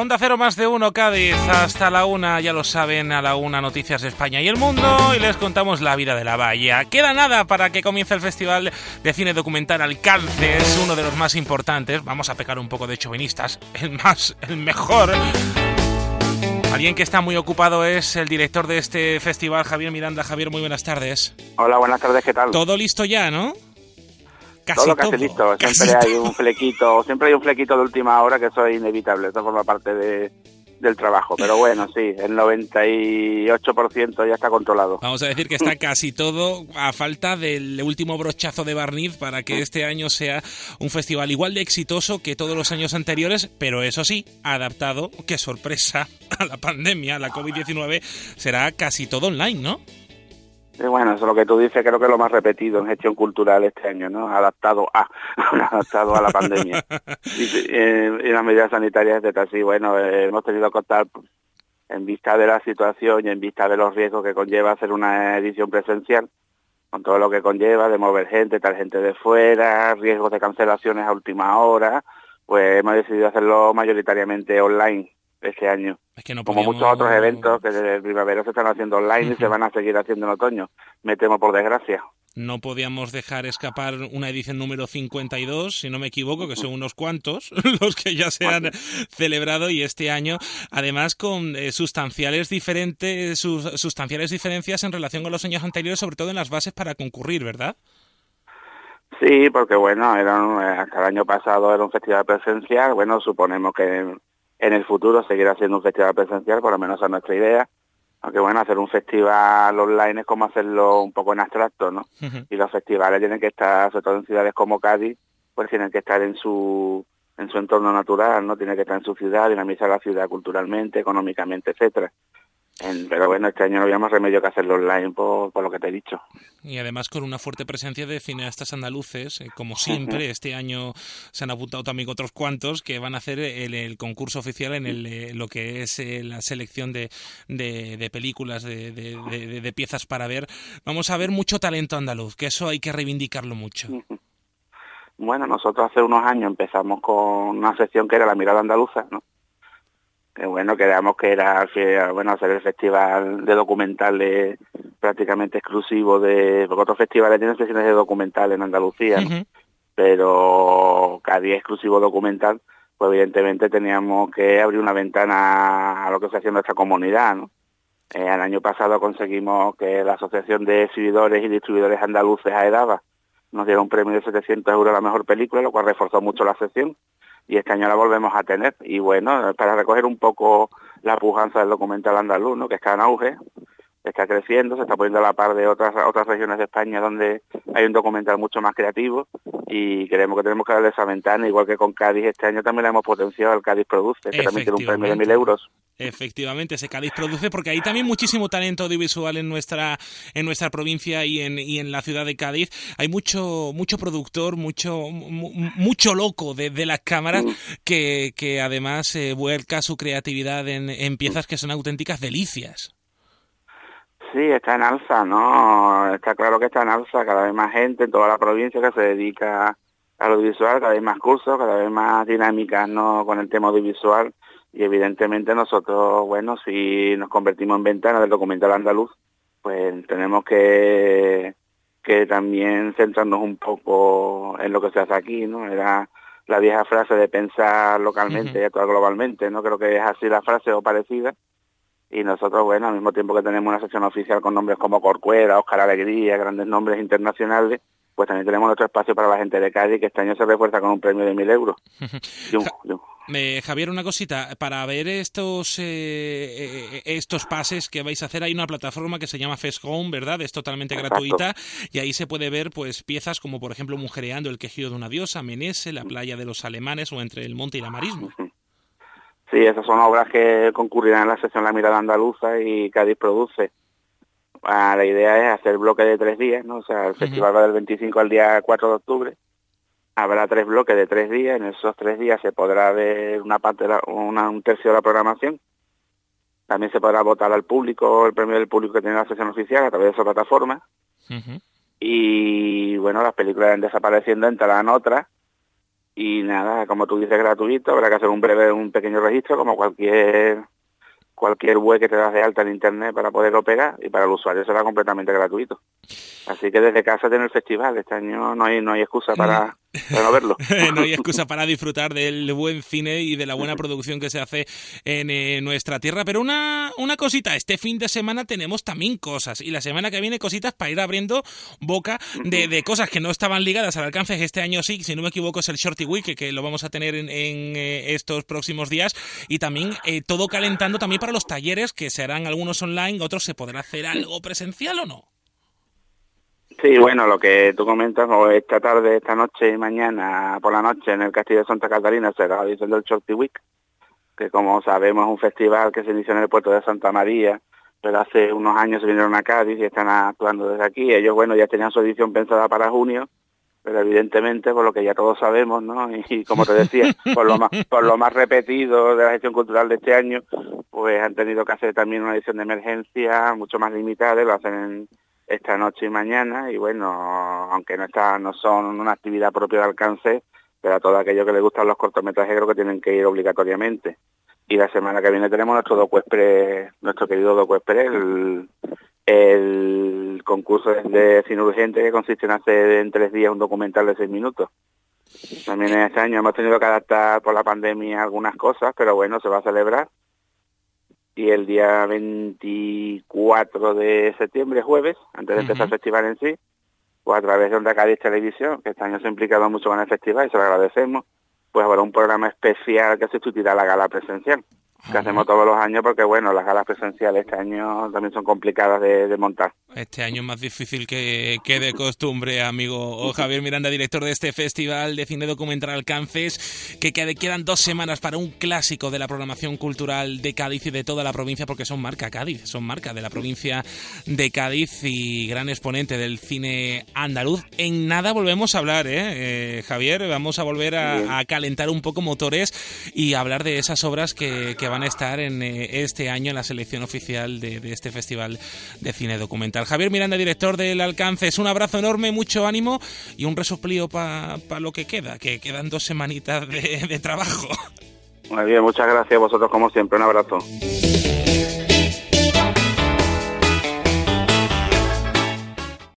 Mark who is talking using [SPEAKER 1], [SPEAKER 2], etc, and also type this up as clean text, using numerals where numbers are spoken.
[SPEAKER 1] Onda Cero más de uno Cádiz hasta la 1, ya lo saben, a la 1 noticias de España y el mundo y les contamos la vida de la bahía. Queda nada para que comience el Festival de Cine Documental Alcances, uno de los más importantes. Vamos a pecar un poco de chauvinistas, el mejor. Alguien que está muy ocupado es el director de este festival, Javier Miranda. Javier, muy buenas tardes.
[SPEAKER 2] Hola, buenas tardes, ¿qué tal?
[SPEAKER 1] Todo listo ya, ¿no?
[SPEAKER 2] Casi listo. Siempre hay un flequito de última hora, que eso es inevitable, eso forma parte del trabajo. Pero bueno, sí, el 98% ya está controlado.
[SPEAKER 1] Vamos a decir que está casi todo a falta del último brochazo de barniz para que este año sea un festival igual de exitoso que todos los años anteriores, pero eso sí, adaptado, qué sorpresa, a la pandemia, a la COVID-19, será casi todo online, ¿no?
[SPEAKER 2] Bueno, eso es lo que tú dices, creo que es lo más repetido en gestión cultural este año, ¿no? Adaptado a la pandemia. Y las medidas sanitarias de tal, sí, bueno, hemos tenido que optar en vista de la situación y en vista de los riesgos que conlleva hacer una edición presencial, con todo lo que conlleva de mover gente, tal gente de fuera, riesgos de cancelaciones a última hora, pues hemos decidido hacerlo mayoritariamente online este año.
[SPEAKER 1] Es que no
[SPEAKER 2] como muchos otros eventos que desde primavera se están haciendo online y se van a seguir haciendo en otoño, me temo por desgracia.
[SPEAKER 1] No podíamos dejar escapar una edición número 52, si no me equivoco, que son unos cuantos los que ya se han celebrado, y este año, además, con sustanciales diferencias en relación con los años anteriores, sobre todo en las bases para concurrir, ¿verdad?
[SPEAKER 2] Sí, porque bueno, hasta el año pasado era un festival presencial, bueno, suponemos que en el futuro seguirá siendo un festival presencial, por lo menos a nuestra idea. Aunque bueno, hacer un festival online es como hacerlo un poco en abstracto, ¿no? Uh-huh. Y los festivales tienen que estar, sobre todo en ciudades como Cádiz, pues tienen que estar en su entorno natural, ¿no? Tienen que estar en su ciudad, dinamizar la ciudad culturalmente, económicamente, etcétera. Pero bueno, este año no había más remedio que hacerlo online por lo que te he dicho.
[SPEAKER 1] Y además con una fuerte presencia de cineastas andaluces, como siempre. Uh-huh. Este año se han apuntado también otros cuantos que van a hacer el concurso oficial en lo que es la selección de películas, de piezas para ver. Vamos a ver mucho talento andaluz, que eso hay que reivindicarlo mucho.
[SPEAKER 2] Uh-huh. Bueno, nosotros hace unos años empezamos con una sección que era La Mirada Andaluza, ¿no? Que bueno, creíamos que era hacer el festival de documentales prácticamente exclusivo porque otros festivales tienen sesiones de documental en Andalucía, ¿no? Uh-huh. Pero Cádiz exclusivo documental, pues evidentemente teníamos que abrir una ventana a lo que se hacía en nuestra comunidad, ¿no? El año pasado conseguimos que la Asociación de Exhibidores y Distribuidores Andaluces, AEDABA, nos diera un premio de 700 euros a la mejor película, lo cual reforzó mucho la sección. Y este año la volvemos a tener. Y bueno, para recoger un poco la pujanza del documental andaluz, ¿no? Que está en auge, está creciendo, se está poniendo a la par de otras regiones de España donde hay un documental mucho más creativo, y creemos que tenemos que darle esa ventana, igual que con Cádiz este año también la hemos potenciado al Cádiz Produce, que también tiene un premio de 1.000 euros.
[SPEAKER 1] Efectivamente, ese Cádiz Produce, porque hay también muchísimo talento audiovisual en nuestra provincia y en la ciudad de Cádiz. Hay mucho productor, mucho loco de las cámaras que además vuelca su creatividad en piezas que son auténticas delicias.
[SPEAKER 2] Sí, está en alza, ¿no? Está claro que está en alza, cada vez más gente en toda la provincia que se dedica al audiovisual, cada vez más cursos, cada vez más dinámicas, ¿no? Con el tema audiovisual. Y evidentemente nosotros, bueno, si nos convertimos en ventana del documental andaluz, pues tenemos que también centrarnos un poco en lo que se hace aquí, ¿no? Era la vieja frase de pensar localmente y actuar globalmente, ¿no? Creo que es así la frase o parecida. Y nosotros, bueno, al mismo tiempo que tenemos una sección oficial con nombres como Corcuera, Óscar Alegría, grandes nombres internacionales, pues también tenemos nuestro espacio para la gente de Cádiz, que este año se refuerza con un premio de 1.000 euros.
[SPEAKER 1] Javier, una cosita, para ver estos pases que vais a hacer, hay una plataforma que se llama Fest Home, ¿verdad? Es totalmente gratuita. Exacto. Y ahí se puede ver pues piezas como, por ejemplo, Mujereando, El quejido de una diosa, Menese, La playa de los alemanes o Entre el monte y la marisma.
[SPEAKER 2] Sí, esas son obras que concurrirán en la sección La Mirada Andaluza y Cádiz Produce. La idea es hacer bloques de 3 días, ¿no? O sea, el festival va del 25 al día 4 de octubre. Habrá 3 bloques de 3 días. En esos 3 días se podrá ver un tercio de la programación. También se podrá votar al público, el premio del público que tiene la sección oficial a través de esa plataforma. Uh-huh. Y bueno, las películas van desapareciendo, entrarán otras. Y nada, como tú dices, gratuito, habrá que hacer un pequeño registro, como cualquier web que te das de alta en internet para poder operar, y para el usuario será completamente gratuito. Así que desde casa tiene el festival. Este año no hay excusa para no verlo.
[SPEAKER 1] No hay excusa para disfrutar del buen cine y de la buena producción que se hace en nuestra tierra. Pero una cosita, este fin de semana tenemos también cosas, y la semana que viene cositas para ir abriendo boca de cosas que no estaban ligadas al alcance. Este año sí, si no me equivoco, es el Shorty Week, que lo vamos a tener en estos próximos días, y también todo calentando también para los talleres, que se harán algunos online, otros se podrá hacer algo presencial, ¿o no?
[SPEAKER 2] Sí, bueno, lo que tú comentas, esta tarde, esta noche y mañana por la noche en el Castillo de Santa Catalina será la edición del Shorty Week, que como sabemos es un festival que se inició en el puerto de Santa María, pero hace unos años se vinieron a Cádiz y están actuando desde aquí. Ellos, bueno, ya tenían su edición pensada para junio, pero evidentemente, por lo que ya todos sabemos, ¿no? Y como te decía, por lo más repetido de la gestión cultural de este año, pues han tenido que hacer también una edición de emergencia mucho más limitada, lo hacen esta noche y mañana, y bueno, aunque no son una actividad propia de alcance, pero a todo aquello que les gustan los cortometrajes creo que tienen que ir obligatoriamente. Y la semana que viene tenemos nuestro querido Docu Express, el concurso de cine urgente, que consiste en hacer en 3 días un documental de 6 minutos. También este año hemos tenido que adaptar por la pandemia algunas cosas, pero bueno, se va a celebrar. Y el día 24 de septiembre, jueves, antes de empezar el festival en sí, pues a través de Onda Cádiz Televisión, que este año se ha implicado mucho con el festival y se lo agradecemos, pues habrá un programa especial que sustituirá la gala presencial, que hacemos todos los años, porque bueno, las galas presenciales este año también son complicadas de montar.
[SPEAKER 1] Este año es más difícil que de costumbre, amigo Javier Miranda, director de este Festival de Cine Documental Alcances, que quedan 2 semanas para un clásico de la programación cultural de Cádiz y de toda la provincia, porque son marca Cádiz, son marca de la provincia de Cádiz y gran exponente del cine andaluz. En nada volvemos a hablar, Javier, vamos a volver a calentar un poco motores y hablar de esas obras que van a estar en este año en la selección oficial de este Festival de Cine Documental. Javier Miranda, director del Alcances, un abrazo enorme, mucho ánimo y un resoplío para lo que queda, que quedan 2 semanitas de trabajo.
[SPEAKER 2] Muy bien, muchas gracias a vosotros como siempre, un abrazo.